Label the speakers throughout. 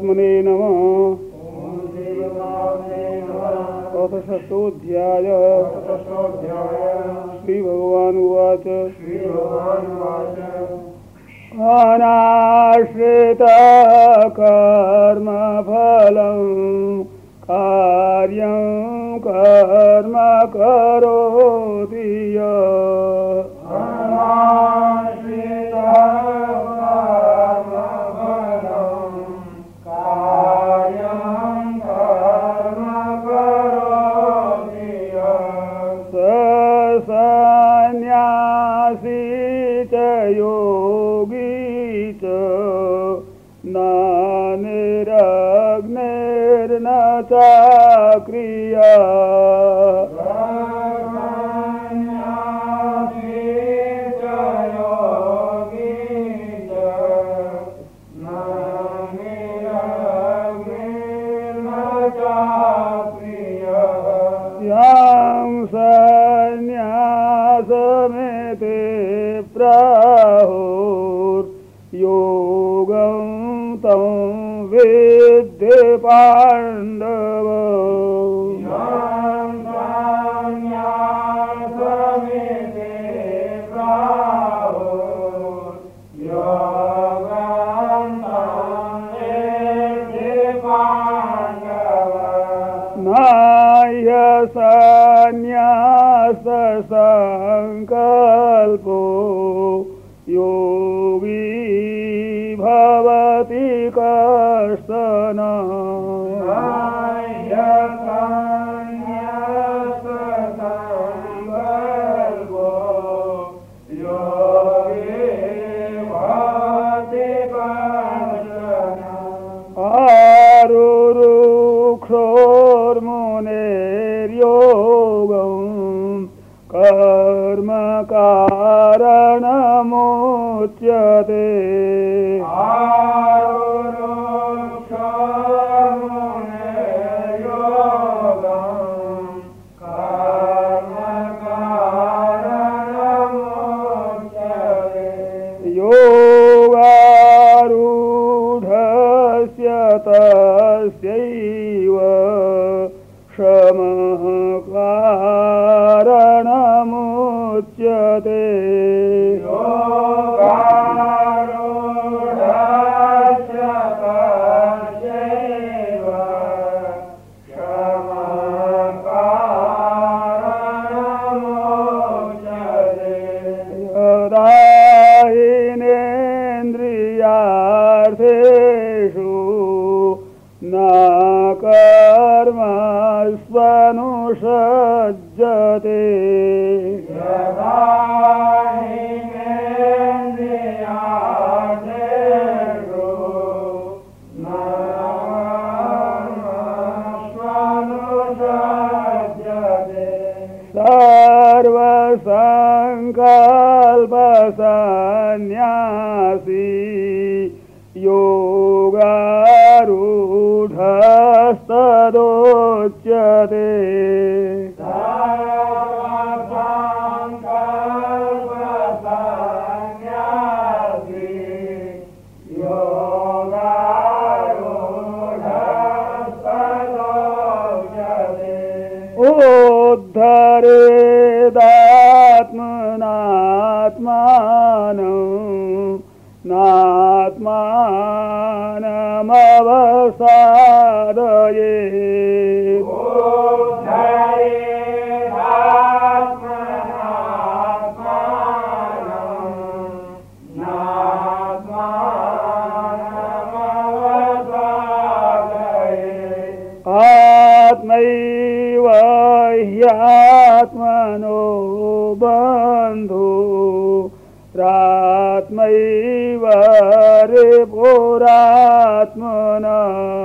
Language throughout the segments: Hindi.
Speaker 1: श्रीपरमात्मने नमः। अथ षष्ठोऽध्याय। श्रीभगवानुवाच अनाश्रितः कर्मफलं कार्यं कर्म करोति यः। योगी च न निरग्निर्न चाक्रिया। यं संन्यासमेते प्राहुर्योगं तं विद्धि पाण्डव। संन्यास संकल्पो योगी भवति कश्चन। आरुरुक्षोर्मुनेर्योगं कर्म कारणमुच्यते। योगारूढस्य तस्यैव शमः कारणमुच्यते। यदाहिनेन्द्रियार्थेषु न कर्मस्वनुषज्जते। सर्वसंकल्पसंन्यासी योगारूढस्तदोच्यते। उद्धरेदात्मनात्मानं नात्मानमवसादयेत्। आत्मैव ह्यात्मनो बन्धु रात्मैव रिपुरात्मना।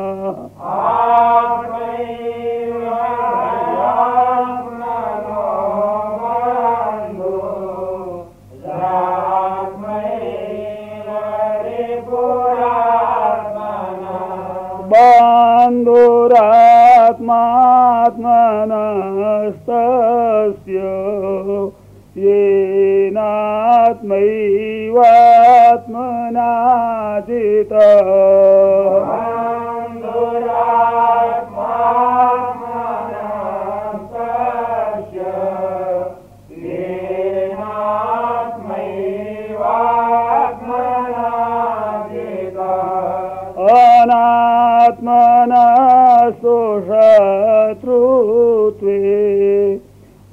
Speaker 1: बन्धुरात्मात्मनस्तस्य येनात्मैवात्मना जितः।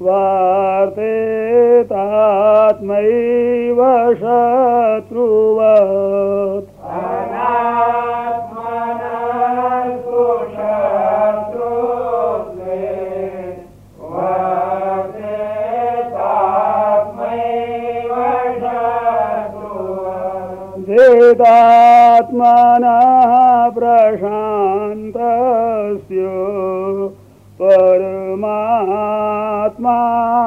Speaker 1: स्वार्थे तात्मैव शत्रुवत् चेदात्मनः प्रशान्तस्य परमात्मा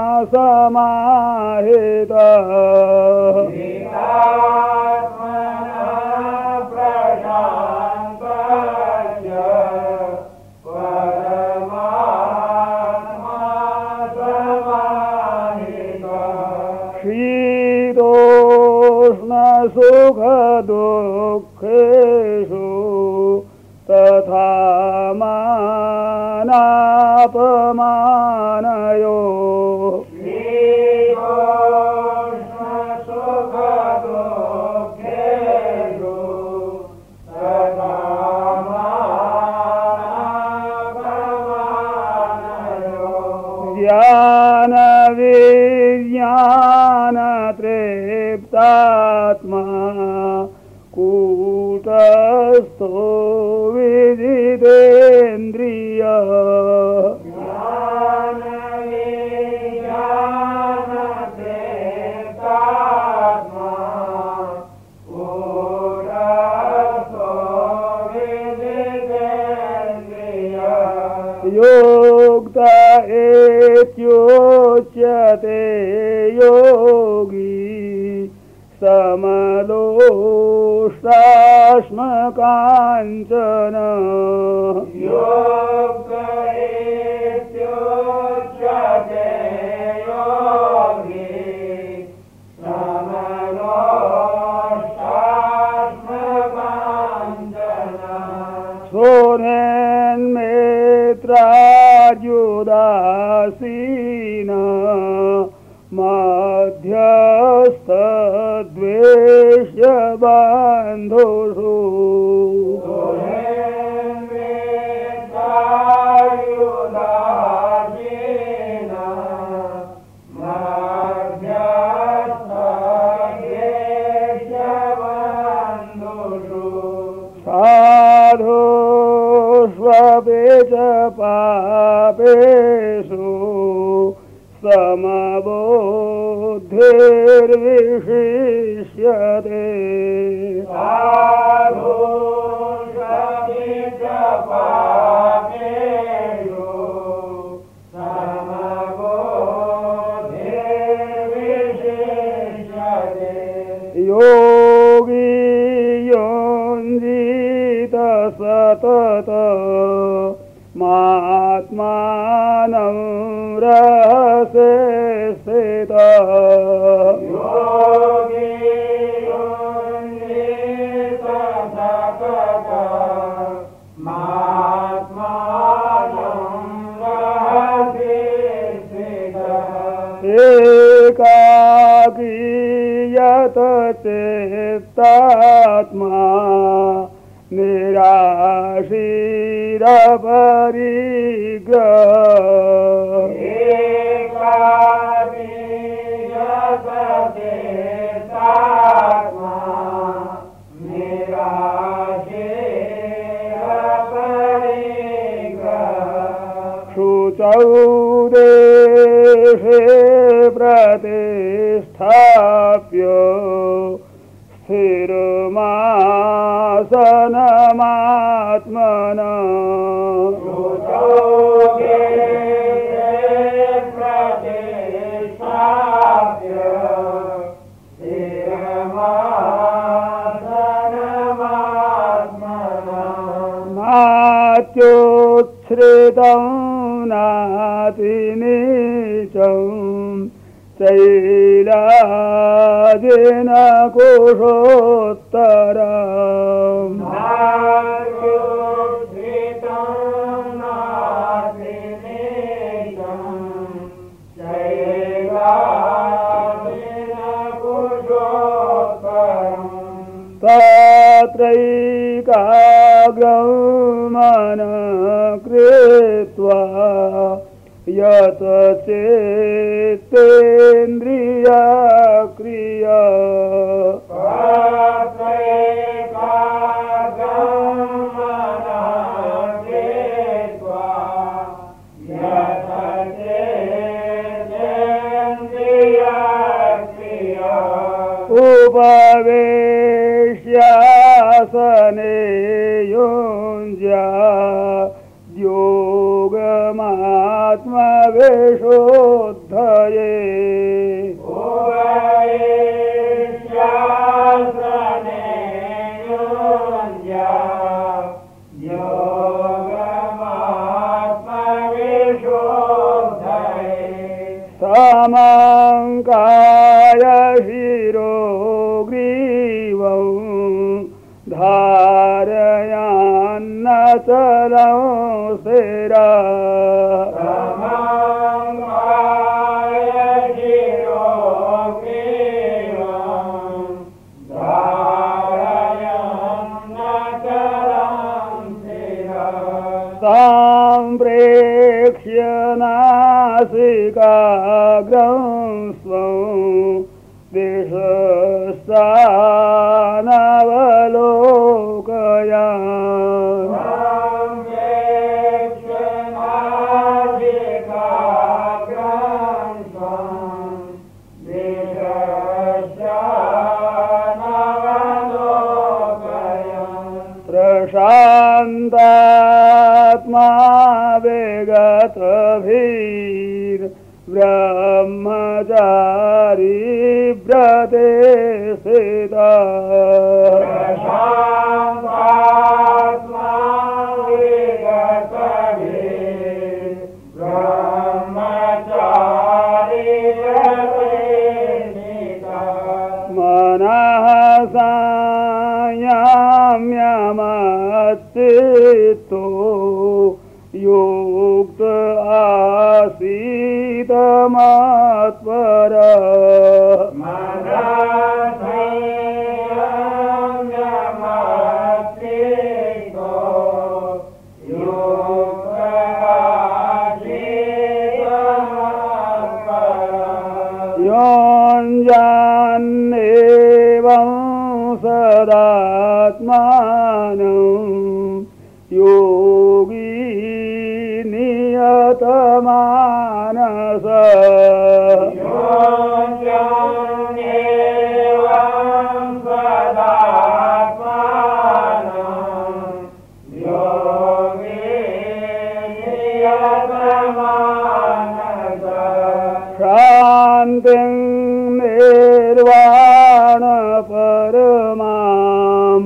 Speaker 1: समाहितः सुख दुःखेषु तथा मानापमानयोः ज्ञान विज्ञान तृप्तात्मा कूटस्थो विदितेन्द्रिय योक्त एत्योच्यते योगी समलोष्टाश्मकाञ्चन योक्त एत्योच्यते योगी समलोष्टाश्मकाञ्चन सोनेन्मेत्रार्युदासीन मध्यस्थद्वेष्य बन्धुषु साधुष्वपि च पापेषु समबुद्धिर्विशिष्यते साधुष्वपि च पापेषु समबुद्धिर्विशिष्यते योगी योञ्जीत सतत मात्मानं रसे स्थितः योगी योञ्जीत सतत मात्मानं रसे स्थितः एकाकी यत चित्तात्मा निराशीरपरिग्रह शुचौ देशे प्रतिष्ठाप्य स्थिरमासनमात्मना नात्युच्छ्रितं नातिनीचं चैलाजिन कुशोत्तरम् तत्रैकाग्रं मनः कृत्वा यत चेतेन्द्रिया क्रिया उपवेश्यासने युञ्ज्या योगमात्मविशुद्धये समङ्काय शिरो ग्रीवं धारयान्नचलं शिरा सम्प्रेक्ष्य नासिकाग्रं स्वं दिशस्तानवलोकयान् प्रशान्तात्मा विगतभिर्ब्रह्मचारी व्रते स्थिता मनः संयम्यमच्चित्तो युक्त आसीत् मत्परः योऽञ्जान्नेवं सदात्मानं योगी नियतमानसः शान्तिं निर्वाण परमां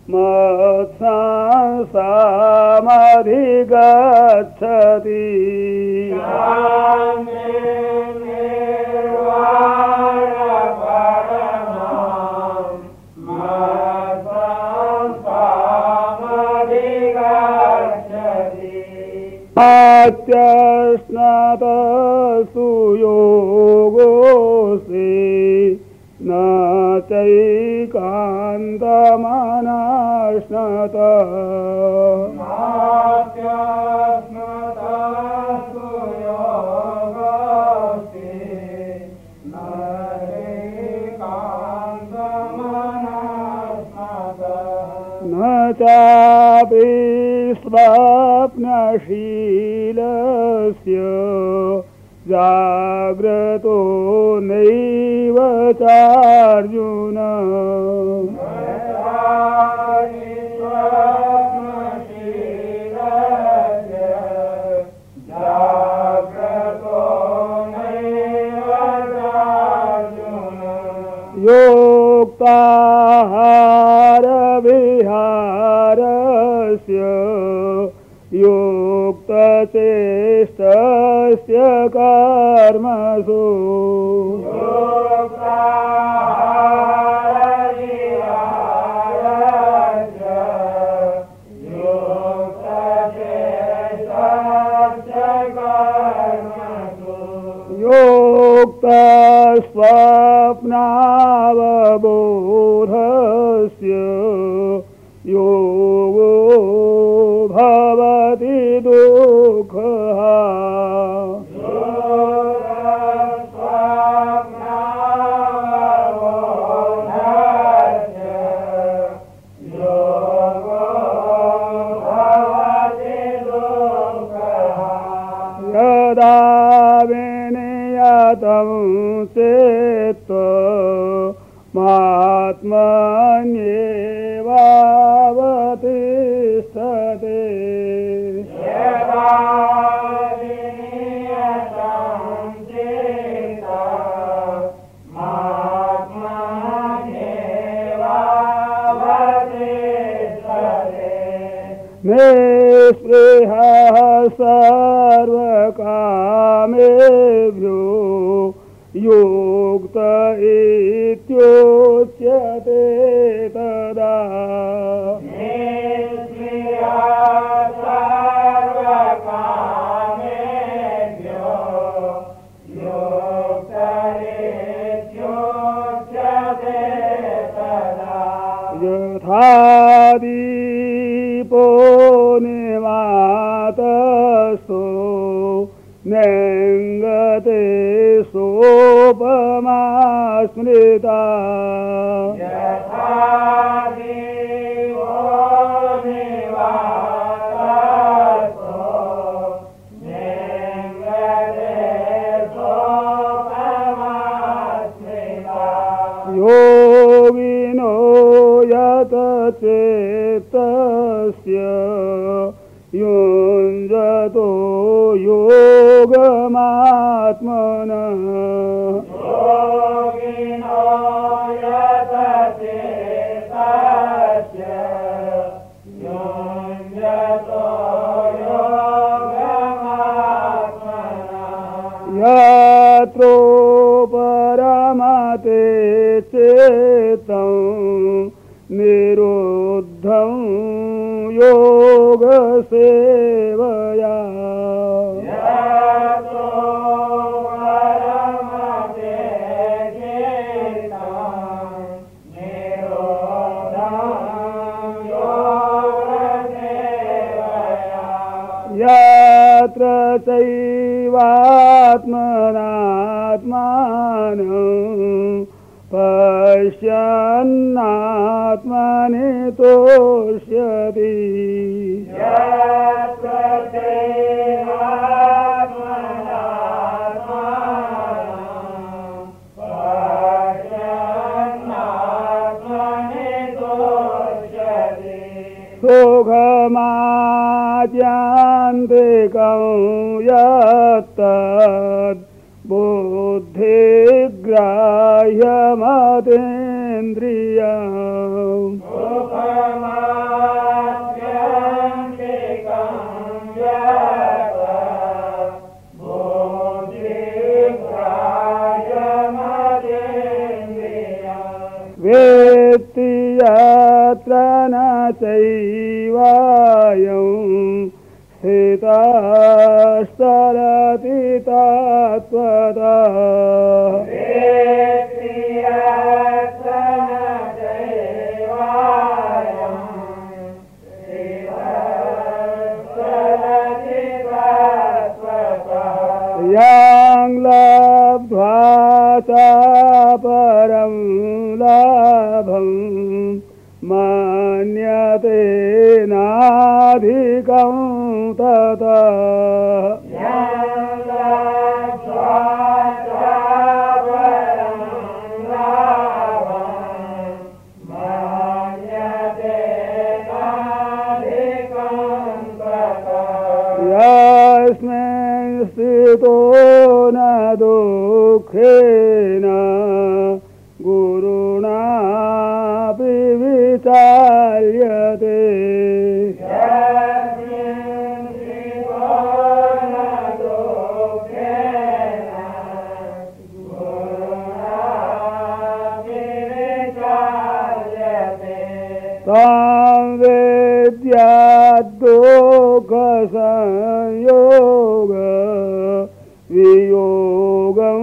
Speaker 1: मत्संसामधिगच्छति अत्यश्नतसु योगोऽसि न चैकान्तमनश्नत न चापि स्वप्नशीलस्य जाग्रतो नैव चार्जुन योक्ताहार विहारस्य युक्तचेष्टस्य कर्मसु योक्तस्वप्नावबोधस्य योगो भवति दुःखः निःस्पृहः सर्वकामेभ्यो युक्त इत्युच्यते तदा। यथा दीपो निवातस्थो नेङ्गते सोपमा स्मृता। योगिनो यत चेतस्य युञ्जतो योगमात्मनः। यत्रो परमते चेतं निरुद्धं योगसेवया। यत्र चैवात्मनात्मानं पश्यन्नात्मनि तुष्यति। सुखमात्यन्तिकं यत्तद् बुद्धिग्राह्यमतीन्द्रियम्। वेत्ति यत्र न चैवायं स्थितश्चरति तत्त्वतः। यं लब्ध्वा च परं लाभं मन्यते नाधिकं ततः। यस्मिन् स्थितो न दुःखेन गुरुणापि विचार्यते। तं वेद्याद्दुःखसंयोग वियोगं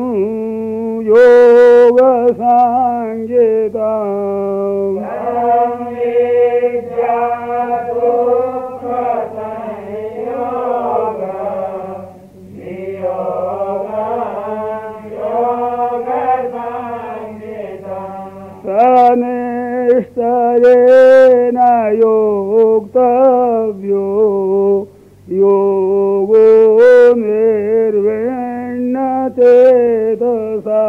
Speaker 1: योगसाङ्गितम्। निश्चयेन योक्तव्यो योगो निर्विण्णचेतसा।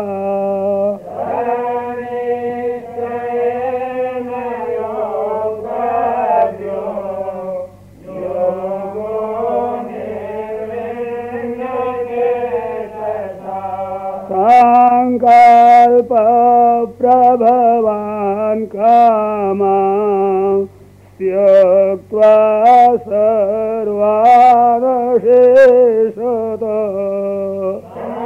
Speaker 1: संकल्प प्रभवान् कामा त्यक्त्वा सर्वानशेषतः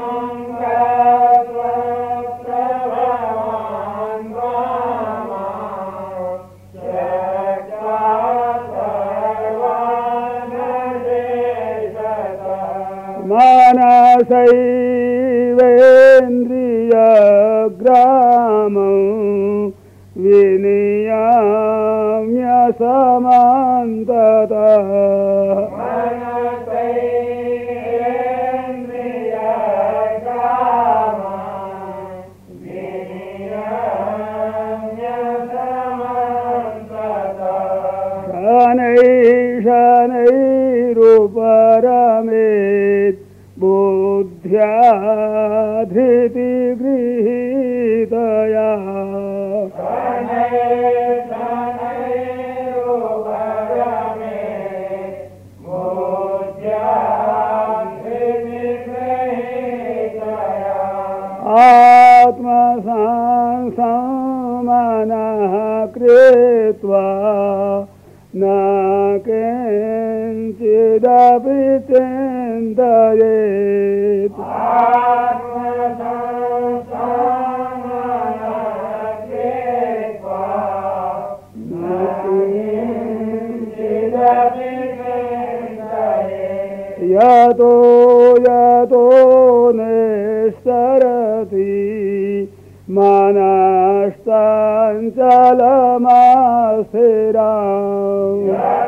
Speaker 1: मनसैवेन्द्रियग्रामं विनियाम्य समन्ततः शनैरुपरमेत् बुद्ध्या धृतिगृहीतया आत्मसंसमनः कृत्वा न किञ्चिदपि चिन्तयेत् यतो यतो निःसरति मनश्चञ्चलमस्थिरम्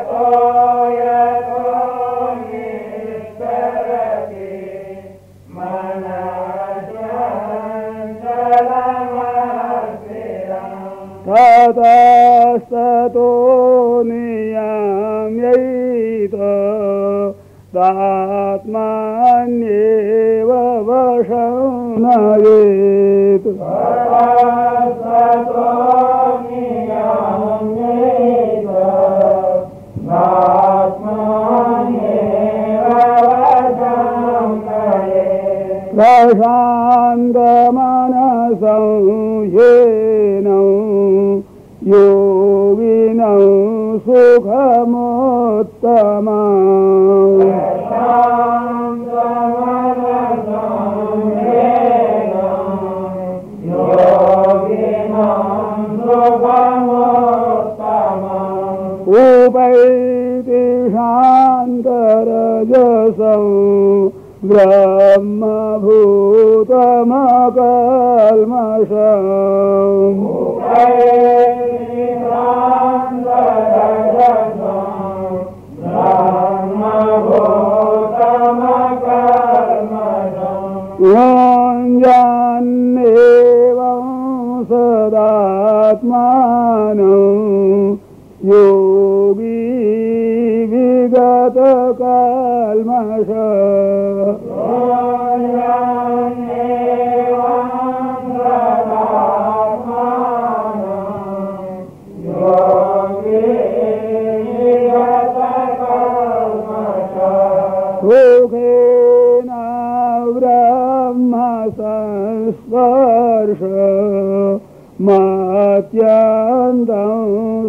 Speaker 1: ततस्ततो नियम्यैत तात्मन्येव वशं नयेत् प्रशान्तमनसं येनौ योगिनौ सुखमुत्तमम् उपैति शान्तरजसं ब्रह्मभूतमकल्मषम् योऽञ्जन्नेवं सदात्मानं योगी विगतकल्मषः सुखेन ब्रह्म संस्पर्श मत्यन्तं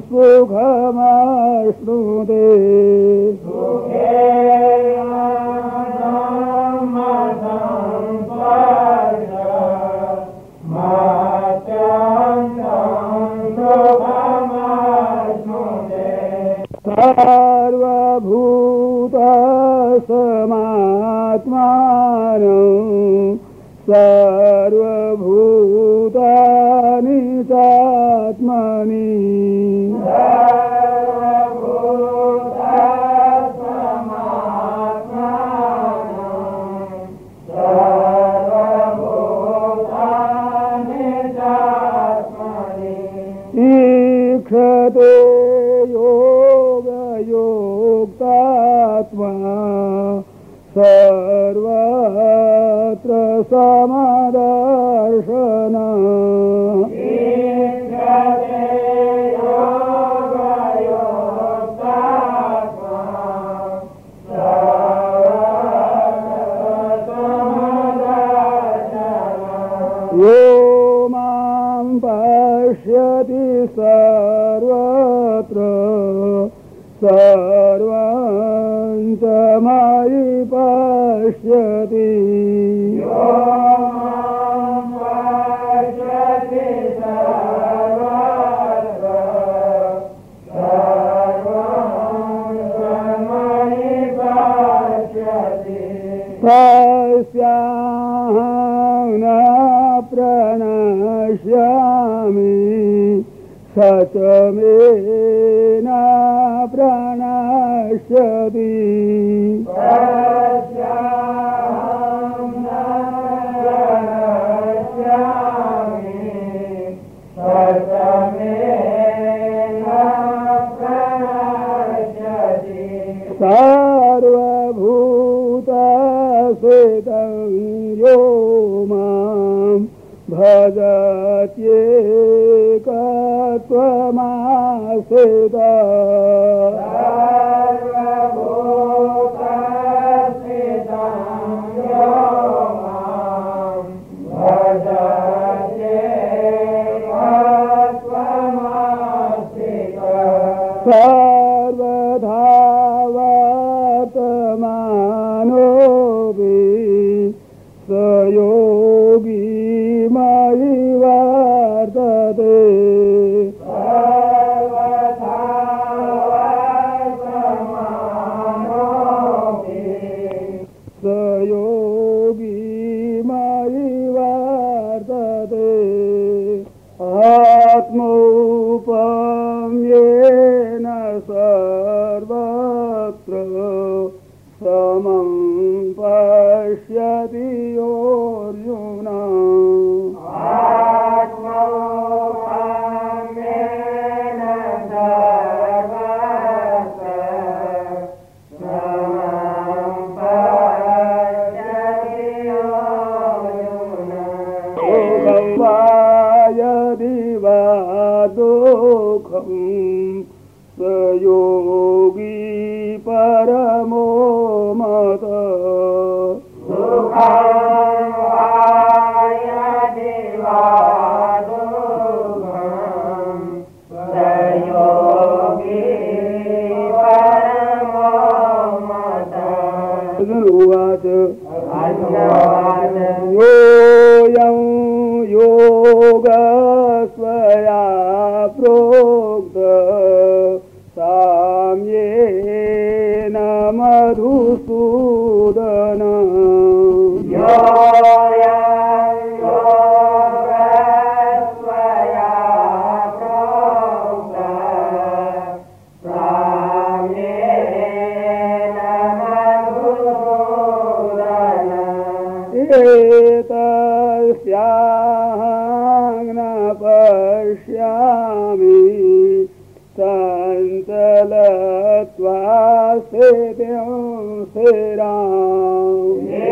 Speaker 1: सुखमश्नुते सर्वभूतसमात्मानं सर्वभूतानि चात्मनि ईक्षते योगयोक्तात्मा सर्वत्र समदर्शनः यो मां पश्यति सर्वत्र सर्वं च मयि पश्यति तस्याहं न प्रणश्यामि स च मे न प्रणश्यति सर्वभूतस्थितं यो मां भजत्येकत्वमास्थितः सर्वधा वर्तमानोऽपि स योगी मयि वर्तते स योगी मयि वर्तते आत्मौपम्येन सर्वत्र समं पश्यति योऽर्जुन यदि वा दुःखं स योगी परमो मतः उवाच योऽयं योगस्त्वया प्रोक्त साम्येन मधुसूदन एतस्याहं न पश्यामि चञ्चलत्वा स्थितिं स्थिराम्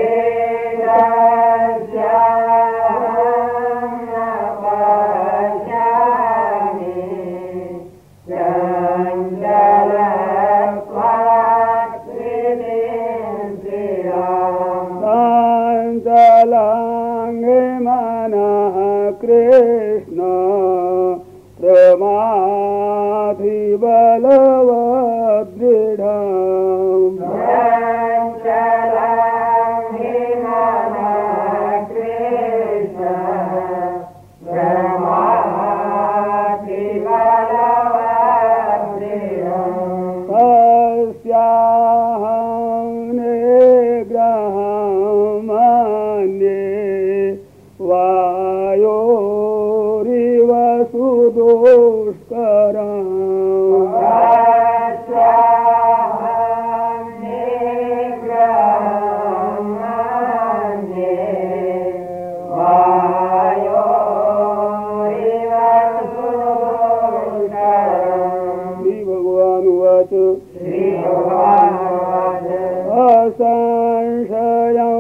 Speaker 1: चञ्चलाङ्गे मनः कृष्ण प्रमाथि बलवदृढम् तस्याहं निग्रहं मन्ये वायोरिव सुदुष्करम् असंशयं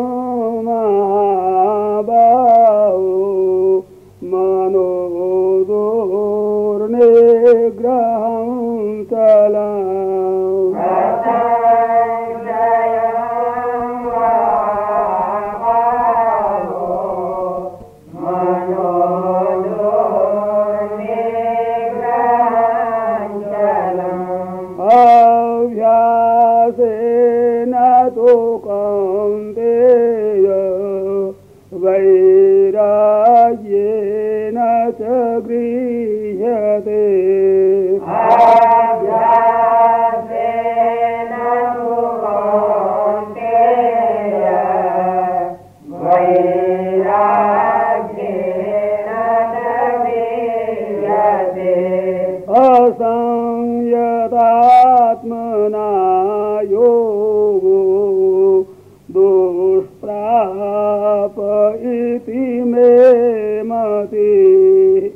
Speaker 1: महाबाहो मनो दुर्निग्रहं चलम् च गृह्यते असंयतात्मना योगो दुष्प्राप इति मे मतिः।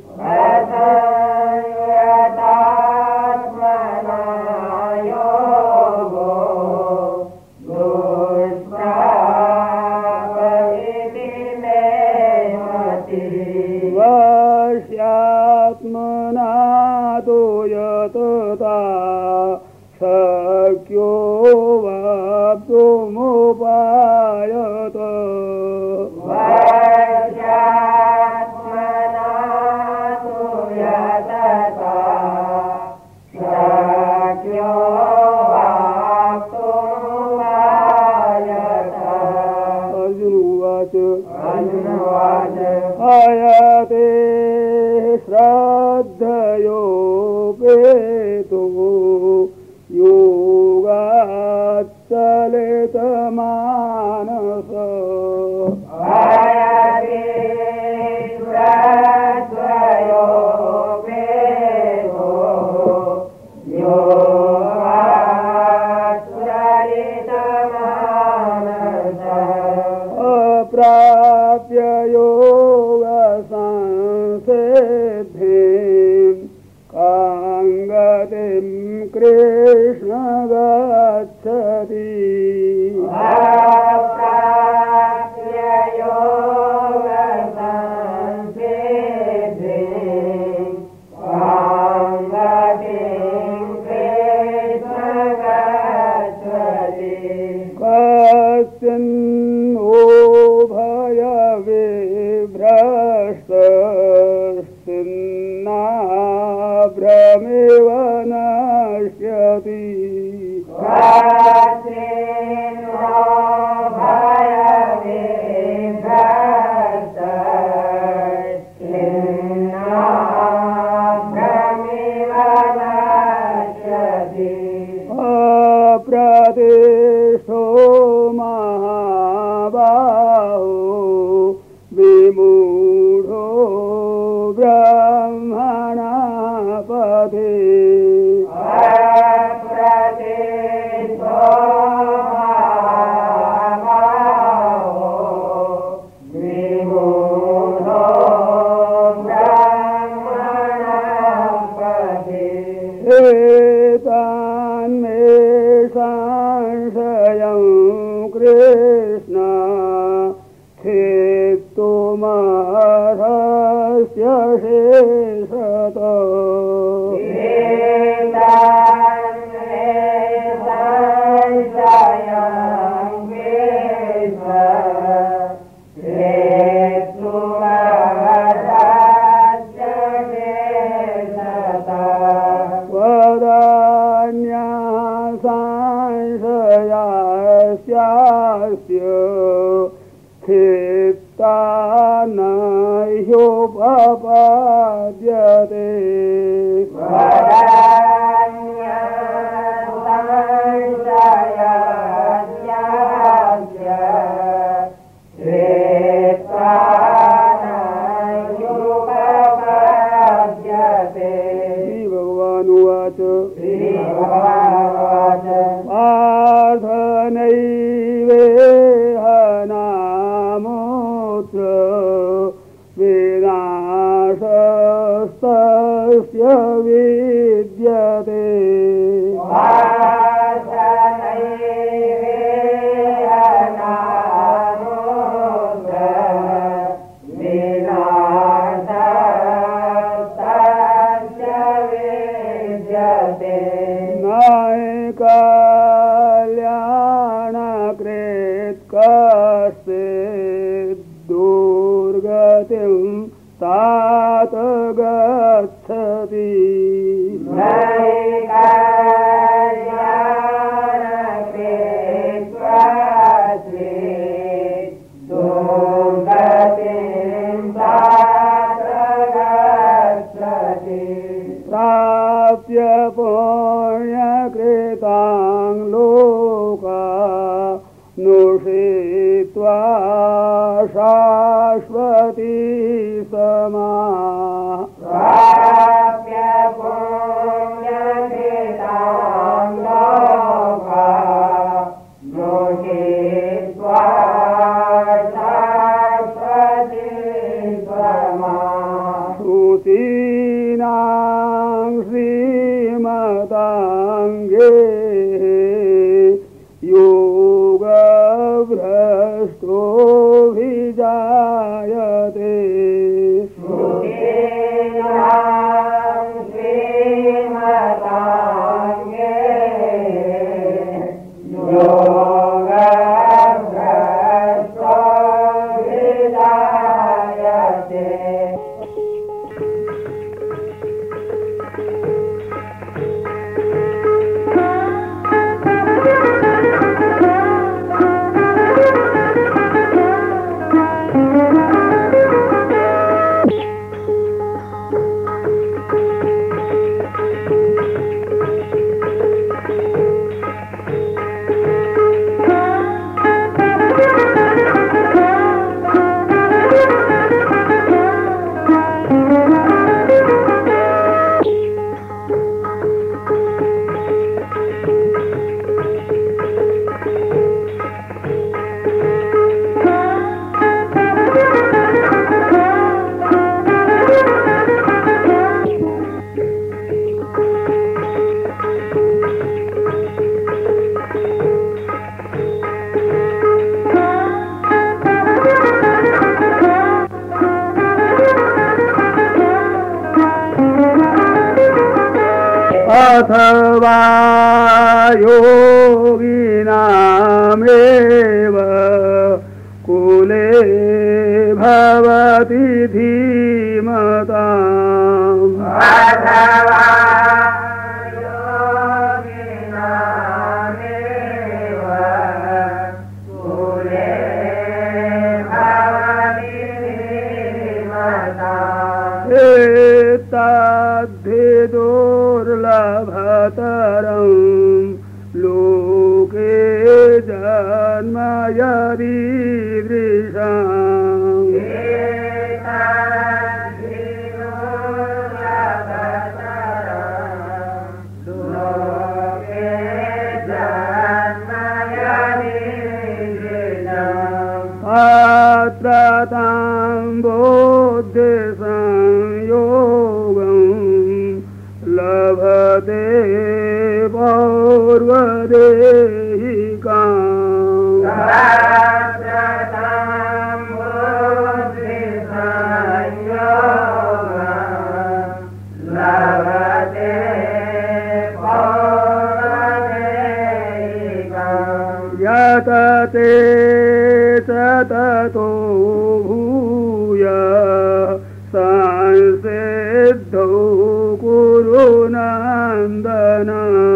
Speaker 1: वश्यात्मना तो यतता शक्यो वाप्तुमुपायत। अर्जुन उवाच अयते श्रद्धयोपेतो योगाच्चलितमानस। अप्राप्य योगसंसिद्धिं काङ्गतिं कृष्ण गच्छति। कश्चिन्नो भयविभ्रष्टश्चिन्नाभ्रमेव नश्यति। अप्रतिष्ठो महाबाहो विमूढो ब्रह्मणा पथे। एतान्मे संशयं कृष्ण खेत्तुमर्हस्य शेषतः। संशयास्यास्य खेत्ता न ह्योपपाद्यते। श्री भगवान उवाच पार्थनैवेह नामोऽत्र विनाशस्तस्य विद्यते। कल्याणकृत् कश्चित् दुर्गतिं तात गच्छति। पुण्यकृतां लोका नुषित्वा शाश्वती समा श्रुतीनां श्रीमताङ्गे योगभ्रष्टोऽभिजायते अथवा योगिनामेव कुले भवति धीमताम् दुर्लभतरं लोके जन्म यदीदृशम् अत्र तां बुद्धिसंयोगम् लभते पौर्वदेहिकाम् यतते च ततो भूय संसिद्धौ कुरु नन्दन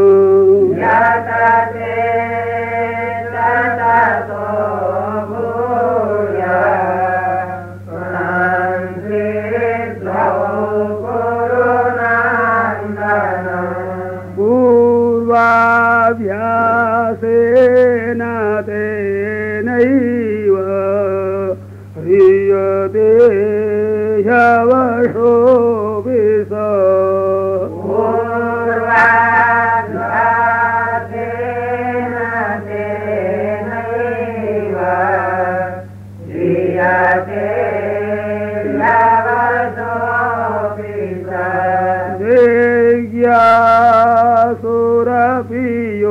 Speaker 1: पूर्वाभ्यासेन तेनैव ह्रियते ह्यवशोऽपि स देह्यासुरपि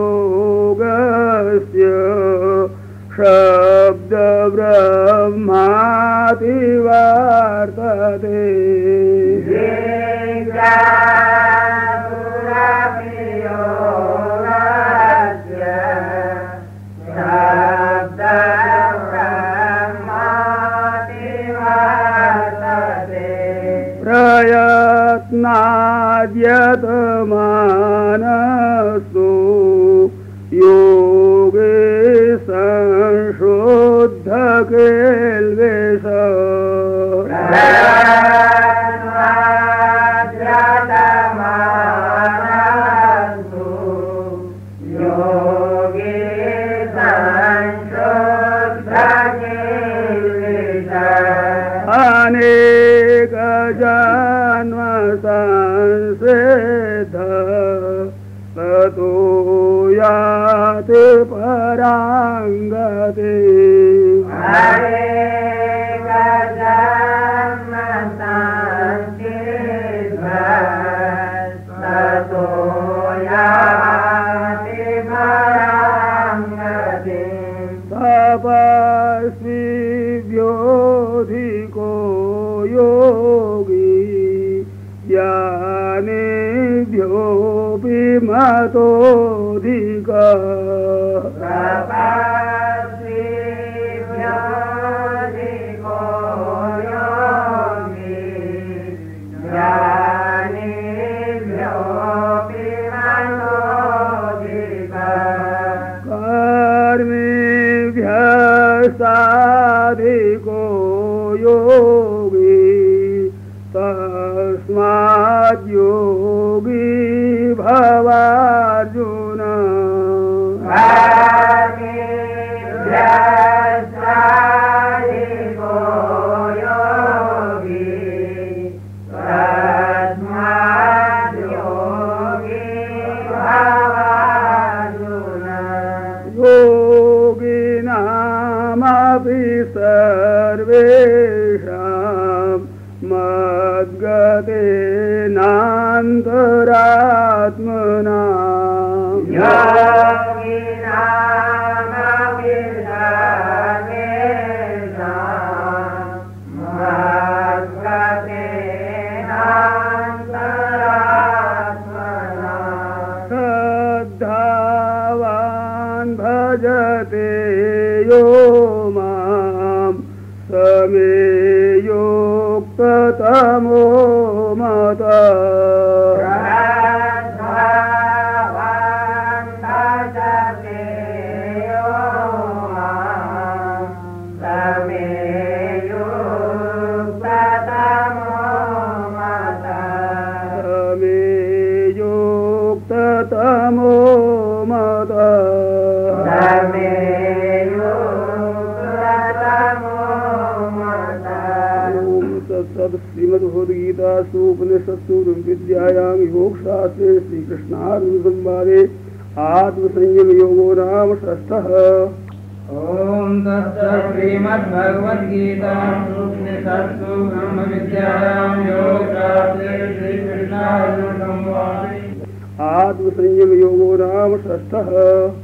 Speaker 1: योगस्य शब्दब्रह्माति वर्तते प्रयत्नाद्यतमानसो योगे संशोद्ध केल्वेष ततो याति पराङ्गते तपस्विभ्योऽधिको योगी ज्ञानिभ्योऽपि मतोऽधिकः साधिको योगी तस्माद् योगी भवार्जुन सर्वेषां मद्गतेनान्तरात्मना श्रद्धावान् भजते यो मे युक्ततमो मतः तमो मतः श्रीमद्भगवद्गीतासु उपनिषत्सु विद्यायां योगशास्त्रे श्रीकृष्णार्जुन संवादे आत्मसंयम योगो नाम षष्ठः।
Speaker 2: ओम तत्सत् श्रीमद्भगवद्गीतासु उपनिषत्सु ब्रह्मविद्यायां योगशास्त्रे श्रीकृष्णार्जुन संवादे
Speaker 1: आत्मसंयम योगो नाम षष्ठः।